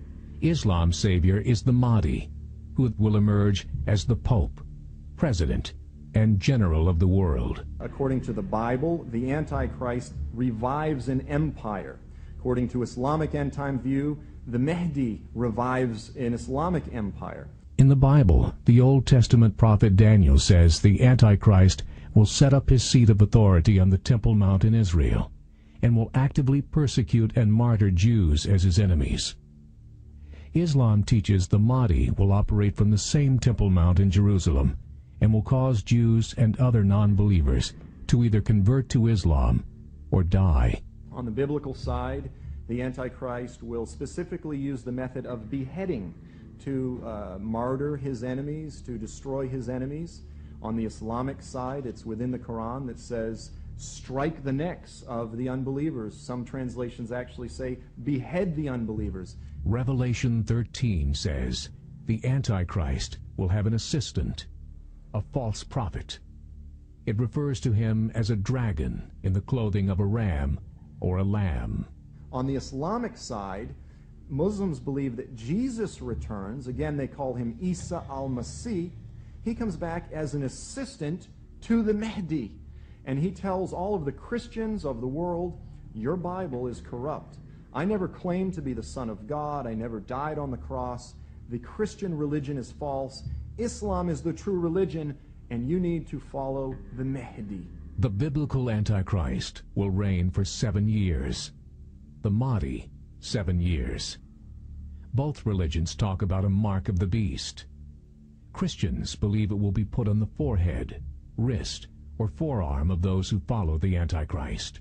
Islam's savior is the Mahdi, who will emerge as the Pope, President, and General of the world. According to the Bible, the Antichrist revives an empire. According to Islamic end-time view, the Mahdi revives an Islamic empire. In the Bible, the Old Testament prophet Daniel says the Antichrist will set up his seat of authority on the Temple Mount in Israel and will actively persecute and martyr Jews as his enemies. Islam teaches the Mahdi will operate from the same Temple Mount in Jerusalem and will cause Jews and other non-believers to either convert to Islam or die. On the biblical side, the Antichrist will specifically use the method of beheading to uh, martyr his enemies, to destroy his enemies. On the Islamic side, it's within the Quran that says, strike the necks of the unbelievers. Some translations actually say, behead the unbelievers. Revelation thirteen says, the Antichrist will have an assistant, a false prophet. It refers to him as a dragon in the clothing of a ram, or a lamb. On the Islamic side, Muslims believe that Jesus returns. Again, they call him Isa al-Masih. He comes back as an assistant to the Mahdi. And he tells all of the Christians of the world, your Bible is corrupt. I never claimed to be the Son of God. I never died on the cross. The Christian religion is false. Islam is the true religion, and you need to follow the Mahdi. The biblical Antichrist will reign for seven years. The Mahdi, seven years. Both religions talk about a mark of the beast. Christians believe it will be put on the forehead, wrist, or forearm of those who follow the Antichrist.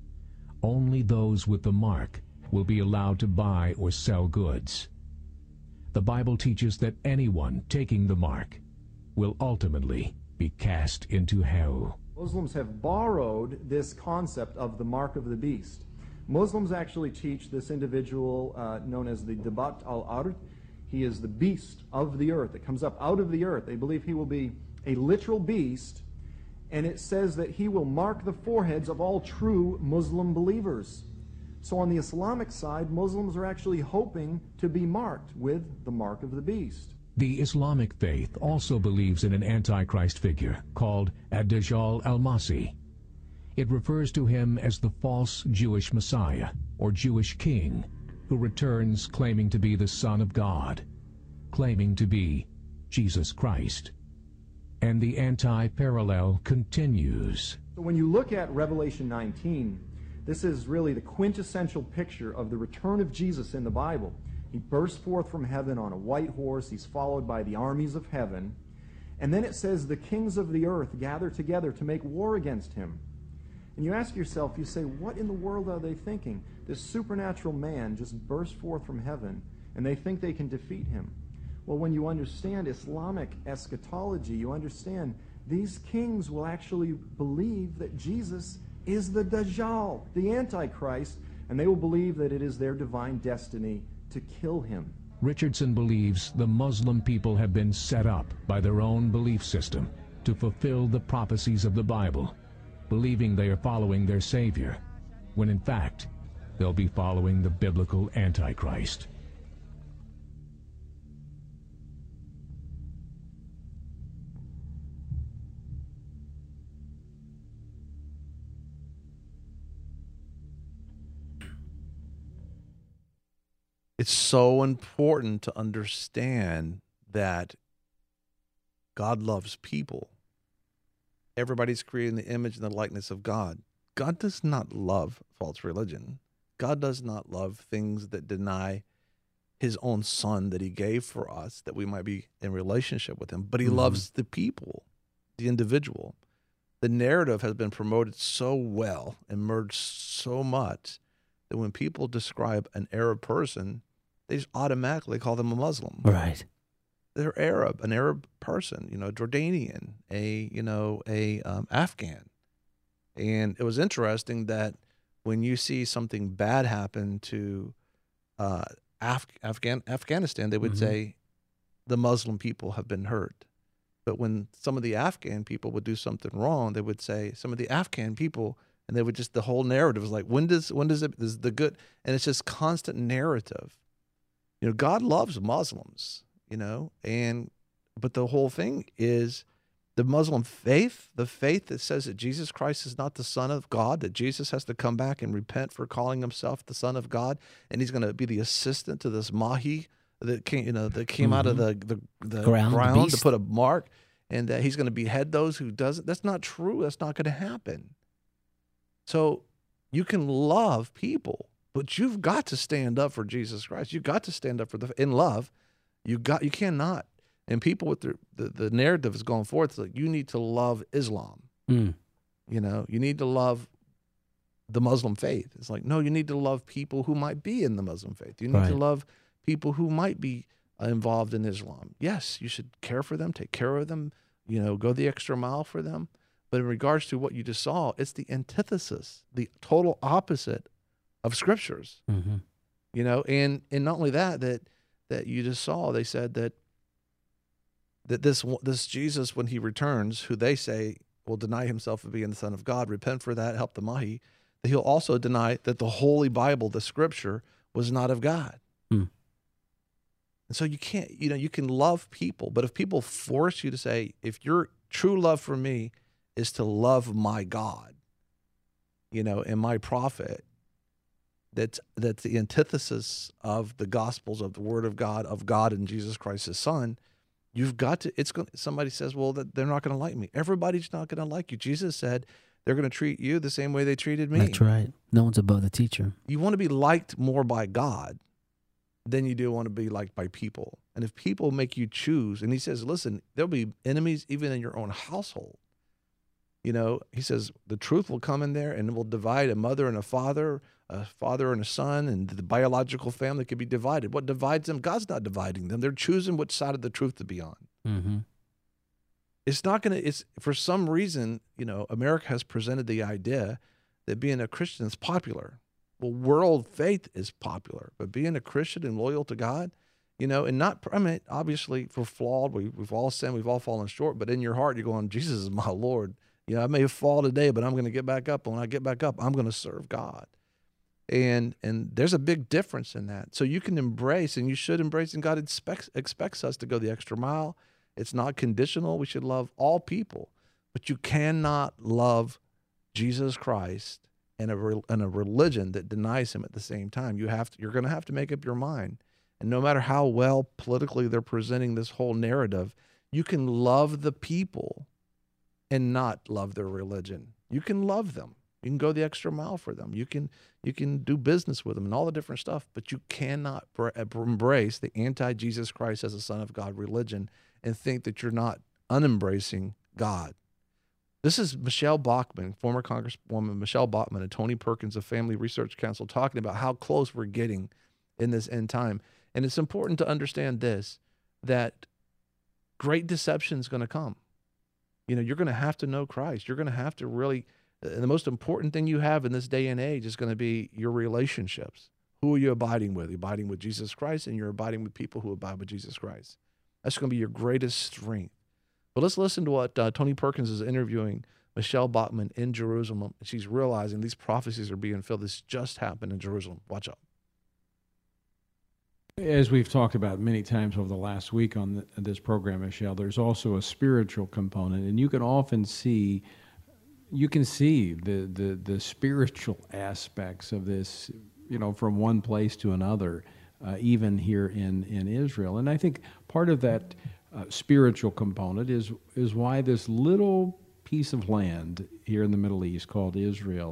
Only those with the mark will be allowed to buy or sell goods. The Bible teaches that anyone taking the mark will ultimately be cast into hell. Muslims have borrowed this concept of the mark of the beast. Muslims actually teach this individual uh, known as the Dabat al-Ard. He is the beast of the earth. It comes up out of the earth. They believe he will be a literal beast, and it says that he will mark the foreheads of all true Muslim believers. So on the Islamic side, Muslims are actually hoping to be marked with the mark of the beast. The Islamic faith also believes in an Antichrist figure called Ad-Dajjal al-Masih. It refers to him as the false Jewish Messiah, or Jewish king, who returns claiming to be the Son of God, claiming to be Jesus Christ. And the anti-parallel continues. So when you look at Revelation nineteen, this is really the quintessential picture of the return of Jesus in the Bible. He bursts forth from heaven on a white horse. He's followed by the armies of heaven. And then it says the kings of the earth gather together to make war against him. And you ask yourself, you say, what in the world are they thinking? This supernatural man just burst forth from heaven, and they think they can defeat him. Well, when you understand Islamic eschatology, you understand these kings will actually believe that Jesus is the Dajjal, the Antichrist, and they will believe that it is their divine destiny to kill him. Richardson believes the Muslim people have been set up by their own belief system to fulfill the prophecies of the Bible, believing they are following their Savior, when in fact they'll be following the biblical Antichrist. It's so important to understand that God loves people. Everybody's created in the image and the likeness of God. God does not love false religion. God does not love things that deny his own son that he gave for us, that we might be in relationship with him. But he mm-hmm. loves the people, the individual. The narrative has been promoted so well and merged so much that when people describe an Arab person, they just automatically call them a Muslim. Right. They're Arab, an Arab person, you know, Jordanian, a, you know, a um, Afghan. And it was interesting that when you see something bad happen to uh, Af- Afghan Afghanistan, they would mm-hmm. say the Muslim people have been hurt. But when some of the Afghan people would do something wrong, they would say some of the Afghan people, and they would just, the whole narrative was like, when does, when does it, is the good, and it's just constant narrative. You know, God loves Muslims, you know, and, but the whole thing is the Muslim faith, the faith that says that Jesus Christ is not the Son of God, that Jesus has to come back and repent for calling himself the Son of God, and he's going to be the assistant to this Mahi that came, you know, that came mm-hmm. out of the, the, the ground, ground the to put a mark, and that he's going to behead those who doesn't. That's not true. That's not going to happen. So you can love people, but you've got to stand up for Jesus Christ. You've got to stand up for the in love. You got you cannot. And people with the the, the narrative is going forth. It's like you need to love Islam. Mm. You know, you need to love the Muslim faith. It's like, no, you need to love people who might be in the Muslim faith. You need right. to love people who might be involved in Islam. Yes, you should care for them, take care of them, you know, go the extra mile for them. But in regards to what you just saw, it's the antithesis, the total opposite of scriptures. Mm-hmm. You know, and and not only that, that that you just saw, they said that that this this Jesus, when he returns, who they say will deny himself of being the Son of God, repent for that, help the Mahi, that he'll also deny that the Holy Bible, the Scripture, was not of God. Hmm. And so you can't, you know, you can love people, but if people force you to say, if your true love for me is to love my God, you know, and my prophet, that's that's the antithesis of the Gospels, of the Word of God, of God and Jesus Christ, His Son. You've got to. It's going. Somebody says, "Well, that they're not going to like me." Everybody's not going to like you. Jesus said they're going to treat you the same way they treated me. That's right. No one's above the teacher. You want to be liked more by God than you do want to be liked by people. And if people make you choose, and He says, "Listen, there'll be enemies even in your own household." You know, He says the truth will come in there, and it will divide a mother and a father, a father and a son, and the biological family could be divided. What divides them? God's not dividing them. They're choosing which side of the truth to be on. Mm-hmm. It's not going to, it's for some reason, you know, America has presented the idea that being a Christian is popular. Well, world faith is popular, but being a Christian and loyal to God, you know, and not, I mean, obviously we're flawed. We, we've all sinned. We've all fallen short, but in your heart, you're going, Jesus is my Lord. You know, I may fall today, but I'm going to get back up. And when I get back up, I'm going to serve God. And and there's a big difference in that. So you can embrace, and you should embrace, and God expects expects us to go the extra mile. It's not conditional. We should love all people, but you cannot love Jesus Christ and a re, and a religion that denies Him at the same time. You have to. You're going to have to make up your mind. And no matter how well politically they're presenting this whole narrative, you can love the people and not love their religion. You can love them. You can go the extra mile for them. You can you can do business with them and all the different stuff, but you cannot br- embrace the anti-Jesus Christ as a Son of God religion and think that you're not unembracing God. This is Michelle Bachmann, former Congresswoman Michelle Bachmann and Tony Perkins of Family Research Council, talking about how close we're getting in this end time. And it's important to understand this, that great deception is going to come. You know, you're going to have to know Christ. You're going to have to really, the most important thing you have in this day and age is going to be your relationships. Who are you abiding with? You're abiding with Jesus Christ, and you're abiding with people who abide with Jesus Christ. That's going to be your greatest strength. But let's listen to what uh, Tony Perkins is interviewing Michelle Bachmann in Jerusalem. She's realizing these prophecies are being filled. This just happened in Jerusalem. Watch out. As we've talked about many times over the last week on the, this program, Michelle, there's also a spiritual component, and you can often see, you can see the, the, the spiritual aspects of this, you know, from one place to another, uh, even here in, in Israel. And I think part of that uh, spiritual component is is why this little piece of land here in the Middle East called Israel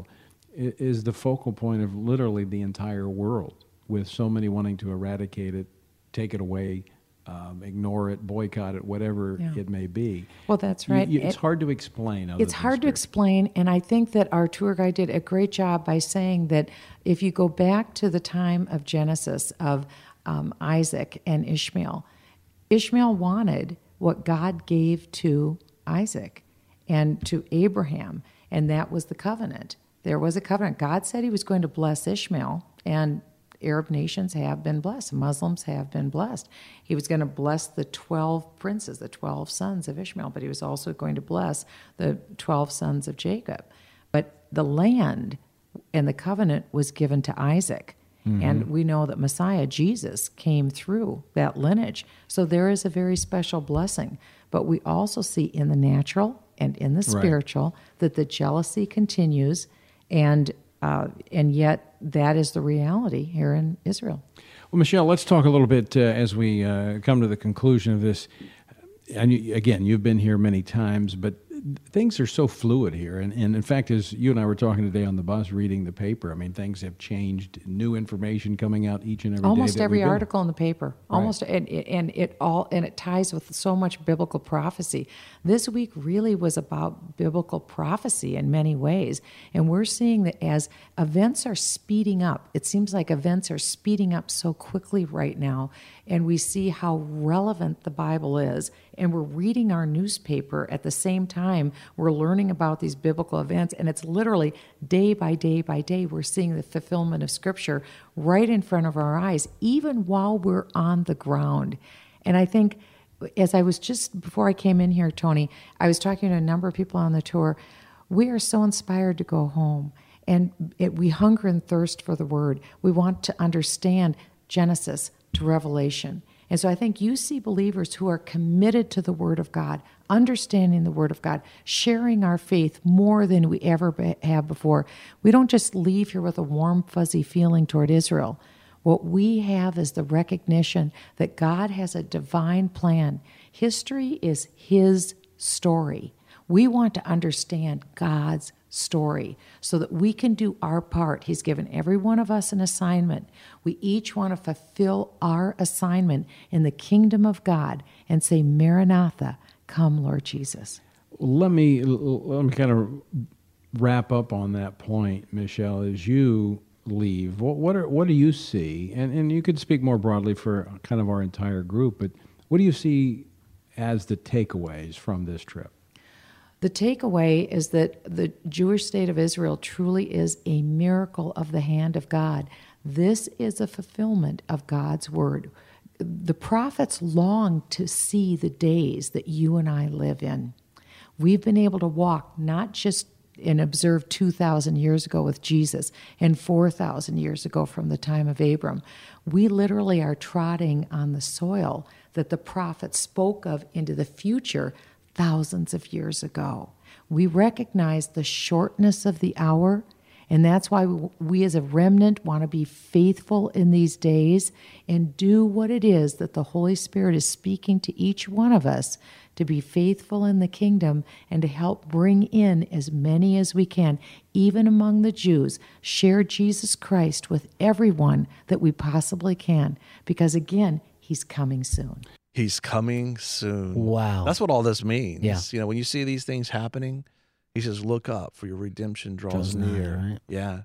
is the focal point of literally the entire world, with so many wanting to eradicate it, take it away, um, ignore it, boycott it, whatever Yeah. it may be. Well, that's right. You, you, it's It- hard to explain. other It's than hard to explain, and I think that our tour guide did a great job by saying that if you go back to the time of Genesis, of um, Isaac and Ishmael, Ishmael wanted what God gave to Isaac and to Abraham, and that was the covenant. There was a covenant. God said He was going to bless Ishmael, and Arab nations have been blessed. Muslims have been blessed. He was going to bless the twelve princes, the twelve sons of Ishmael, but He was also going to bless the twelve sons of Jacob. But the land and the covenant was given to Isaac. Mhm. And we know that Messiah, Jesus, came through that lineage. So there is a very special blessing. But we also see in the natural and in the Right. spiritual that the jealousy continues, and uh, and yet that is the reality here in Israel. Well, Michelle, let's talk a little bit uh, as we uh, come to the conclusion of this. And you, again, you've been here many times, but things are so fluid here. And, and in fact, as you and I were talking today on the bus reading the paper, I mean, things have changed, new information coming out each and every day. Almost that every we go. article in the paper, almost, and, and it all, and it ties with so much biblical prophecy. This week really was about biblical prophecy in many ways, and we're seeing that as events are speeding up, it seems like events are speeding up so quickly right now, and we see how relevant the Bible is, and we're reading our newspaper at the same time we're learning about these biblical events, and it's literally day by day by day we're seeing the fulfillment of Scripture right in front of our eyes, even while we're on the ground. And I think, as I was just, before I came in here, Tony, I was talking to a number of people on the tour. We are so inspired to go home. And it, we hunger and thirst for the Word. We want to understand Genesis to Revelation. And so I think you see believers who are committed to the Word of God, understanding the Word of God, sharing our faith more than we ever be, have before. We don't just leave here with a warm, fuzzy feeling toward Israel. What we have is the recognition that God has a divine plan. History is His story. We want to understand God's story so that we can do our part. He's given every one of us an assignment. We each want to fulfill our assignment in the kingdom of God and say, Maranatha, come, Lord Jesus. Let me let me kind of wrap up on that point, Michelle. As you leave, what what, are, what do you see? And and you could speak more broadly for kind of our entire group, but what do you see as the takeaways from this trip? The takeaway is that the Jewish state of Israel truly is a miracle of the hand of God. This is a fulfillment of God's word. The prophets long to see the days that you and I live in. We've been able to walk not just and observe two thousand years ago with Jesus and four thousand years ago from the time of Abram. We literally are trotting on the soil that the prophets spoke of into the future thousands of years ago. We recognize the shortness of the hour, and that's why we, we as a remnant want to be faithful in these days and do what it is that the Holy Spirit is speaking to each one of us to be faithful in the kingdom and to help bring in as many as we can, even among the Jews, share Jesus Christ with everyone that we possibly can, because again, He's coming soon. He's coming soon. Wow. That's what all this means. Yeah. You know, when you see these things happening, He says, look up, for your redemption draws, Draws nigh, near. right? Yeah.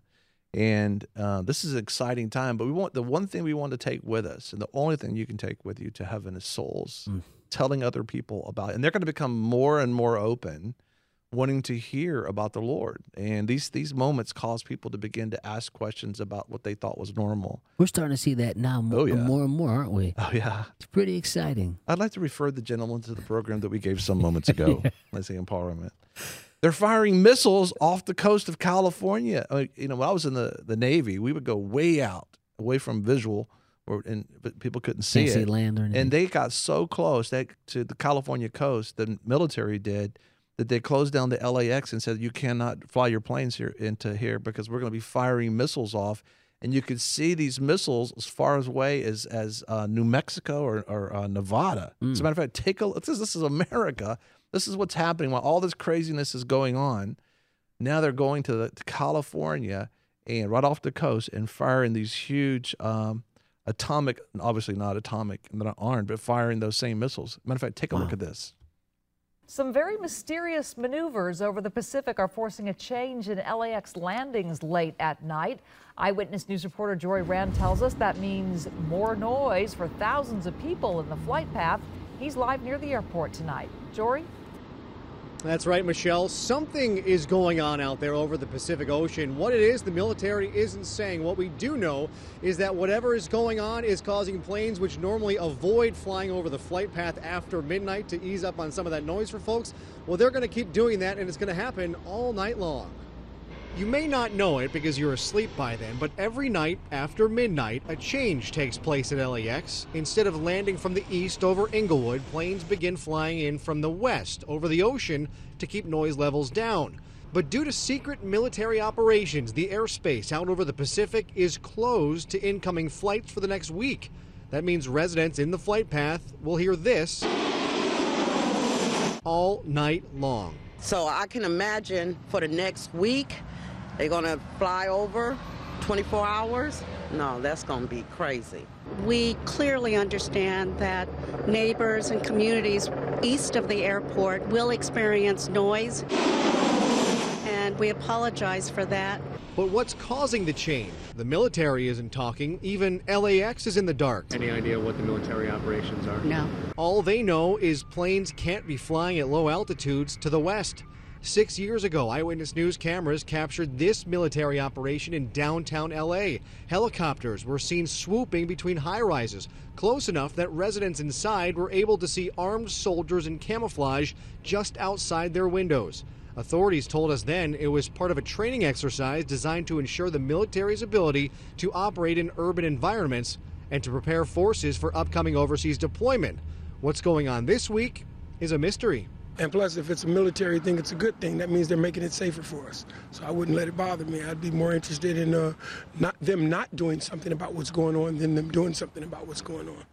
And uh, this is an exciting time, but we want the one thing we want to take with us, and the only thing you can take with you to heaven is souls, Mm. telling other people about it. And they're going to become more and more open, wanting to hear about the Lord. And these these moments cause people to begin to ask questions about what they thought was normal. We're starting to see that now more, Oh, yeah. more and more, aren't we? Oh, yeah. It's pretty exciting. I'd like to refer the gentleman to the program that we gave some moments ago. Let's say empowerment. They're firing missiles off the coast of California. I mean, you know, when I was in the, the Navy, we would go way out, away from visual, or and but people couldn't see Can't it. see land or anything. And they got so close that to the California coast, the military did, that they closed down the L A X and said, you cannot fly your planes here into here because we're going to be firing missiles off. And you could see these missiles as far away as as uh, New Mexico or, or uh, Nevada. Mm. As a matter of fact, take a look. This, this is America. This is what's happening while all this craziness is going on. Now they're going to, the, to California and right off the coast and firing these huge um, atomic, obviously not atomic, they're not armed, but firing those same missiles. Matter of fact, take a Wow. look at this. Some very mysterious maneuvers over the Pacific are forcing a change in L A X landings late at night. Eyewitness News reporter Jory Rand tells us that means more noise for thousands of people in the flight path. He's live near the airport tonight. Jory? That's right, Michelle. Something is going on out there over the Pacific Ocean. What it is, the military isn't saying. What we do know is that whatever is going on is causing planes which normally avoid flying over the flight path after midnight to ease up on some of that noise for folks. Well, they're going to keep doing that, and it's going to happen all night long. You may not know it because you're asleep by then, but every night after midnight, a change takes place at L A X. Instead of landing from the east over Inglewood, planes begin flying in from the west over the ocean to keep noise levels down. But due to secret military operations, the airspace out over the Pacific is closed to incoming flights for the next week. That means residents in the flight path will hear this all night long. So I can imagine for the next week, they're going to fly over twenty-four hours? No, that's going to be crazy. We clearly understand that neighbors and communities east of the airport will experience noise, and we apologize for that. But what's causing the change? The military isn't talking. Even L A X is in the dark. Any idea what the military operations are? No. All they know is planes can't be flying at low altitudes to the west. Six years ago, Eyewitness News cameras captured this military operation in downtown L A. Helicopters were seen swooping between high-rises, close enough that residents inside were able to see armed soldiers in camouflage just outside their windows. Authorities told us then it was part of a training exercise designed to ensure the military's ability to operate in urban environments and to prepare forces for upcoming overseas deployment. What's going on this week is a mystery. And plus, if it's a military thing, it's a good thing. That means they're making it safer for us. So I wouldn't let it bother me. I'd be more interested in uh, not them not doing something about what's going on than them doing something about what's going on.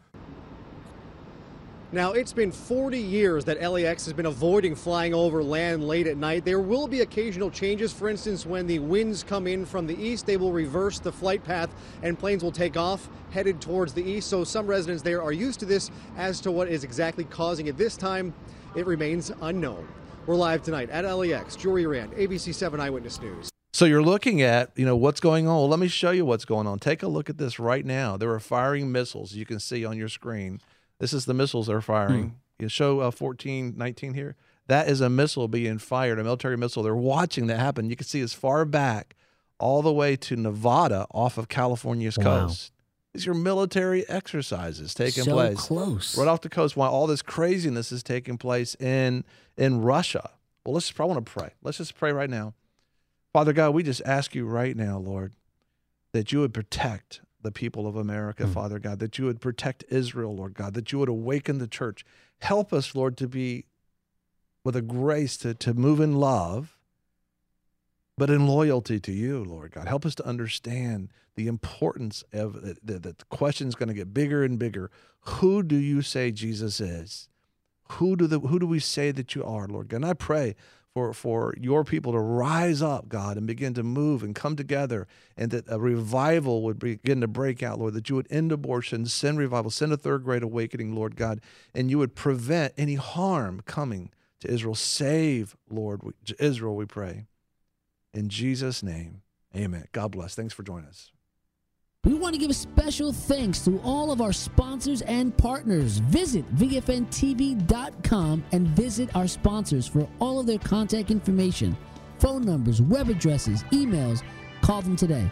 Now, it's been forty years that L A X has been avoiding flying over land late at night. There will be occasional changes. For instance, when the winds come in from the east, they will reverse the flight path and planes will take off headed towards the east. So some residents there are used to this. As to what is exactly causing it this time, it remains unknown. We're live tonight at L A X. Jory Rand, A B C seven Eyewitness News. So you're looking at, you know, what's going on. Well, let me show you what's going on. Take a look at this right now. They were firing missiles. You can see on your screen. This is the missiles they're firing. Hmm. You show uh, fourteen nineteen here. That is a missile being fired, a military missile. They're watching that happen. You can see as far back all the way to Nevada off of California's wow. coast. These are military exercises taking so place. Close. Right off the coast while all this craziness is taking place in, in Russia. Well, let's just, I want to pray. Let's just pray right now. Father God, we just ask you right now, Lord, that you would protect the people of America, mm. Father God, that you would protect Israel, Lord God, that you would awaken the church. Help us, Lord, to be with a grace to, to move in love, but in loyalty to you, Lord God. Help us to understand the importance of that the, the question is going to get bigger and bigger. Who do you say Jesus is? Who do the who do we say that you are, Lord God? And I pray for, for your people to rise up, God, and begin to move and come together, and that a revival would begin to break out, Lord, that you would end abortion, send revival, send a third great awakening, Lord God, and you would prevent any harm coming to Israel. Save, Lord, Israel, we pray. In Jesus' name, amen. God bless. Thanks for joining us. We want to give a special thanks to all of our sponsors and partners. Visit V F N T V dot com and visit our sponsors for all of their contact information, phone numbers, web addresses, emails. Call them today.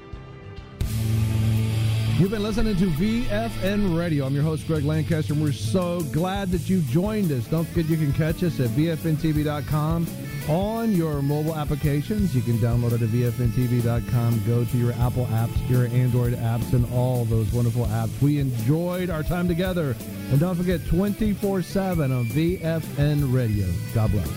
You've been listening to V F N Radio. I'm your host, Greg Lancaster, and we're so glad that you joined us. Don't forget you can catch us at V F N T V dot com on your mobile applications. You can download it at V F N T V dot com. Go to your Apple apps, your Android apps, and all those wonderful apps. We enjoyed our time together. And don't forget, twenty-four seven on V F N Radio. God bless.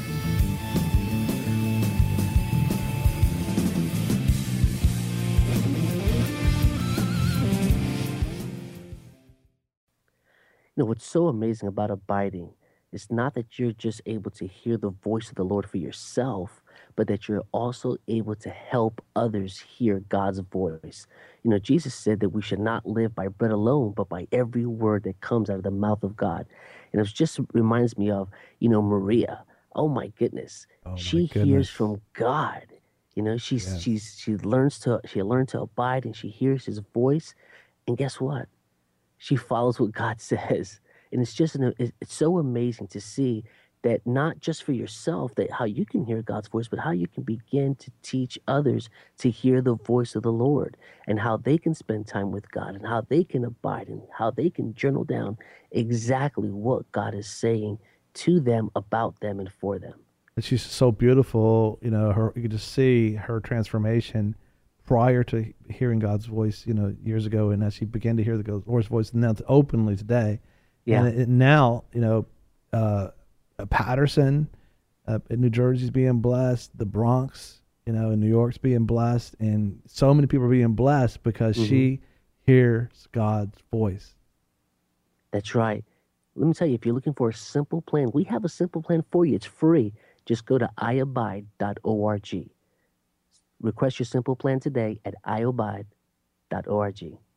You know, what's so amazing about abiding is not that you're just able to hear the voice of the Lord for yourself, but that you're also able to help others hear God's voice. You know, Jesus said that we should not live by bread alone, but by every word that comes out of the mouth of God. And it just reminds me of, you know, Maria. Oh my goodness. Oh my she goodness. hears from God. You know, she's yes. she's she learns to she learned to abide, and she hears his voice. And guess what? She follows what God says. And it's just, an, it's so amazing to see that not just for yourself, that how you can hear God's voice, but how you can begin to teach others to hear the voice of the Lord, and how they can spend time with God, and how they can abide, and how they can journal down exactly what God is saying to them, about them, and for them. And she's so beautiful. You know, her, you can just see her transformation prior to hearing God's voice, you know, years ago, and as she began to hear the Lord's voice, and now it's openly today. Yeah. And it, now, you know, uh, Patterson uh, in New Jersey's being blessed, the Bronx, you know, in New York's being blessed, and so many people are being blessed because mm-hmm. she hears God's voice. That's right. Let me tell you, if you're looking for a simple plan, we have a simple plan for you. It's free. Just go to i abide dot org. Request your simple plan today at i abide dot org.